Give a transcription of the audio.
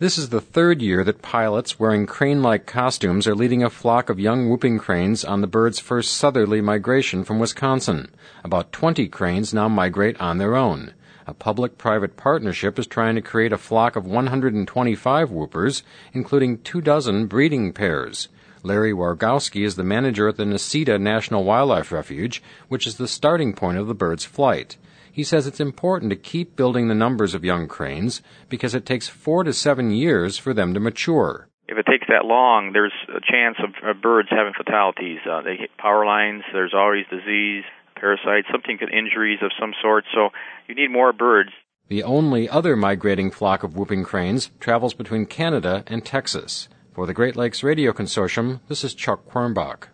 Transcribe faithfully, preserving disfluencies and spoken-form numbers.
This is the third year that pilots wearing crane-like costumes are leading a flock of young whooping cranes on the bird's first southerly migration from Wisconsin. About twenty cranes now migrate on their own. A public-private partnership is trying to create a flock of one hundred twenty-five whoopers, including two dozen breeding pairs. Larry Wargowski is the manager at the Necedah National Wildlife Refuge, which is the starting point of the bird's flight. He says it's important to keep building the numbers of young cranes because it takes four to seven years for them to mature. If it takes that long, there's a chance of, of birds having fatalities. Uh, they hit power lines, there's always disease, parasites, something could injuries of some sort, so you need more birds. The only other migrating flock of whooping cranes travels between Canada and Texas. For the Great Lakes Radio Consortium, this is Chuck Quirmbach.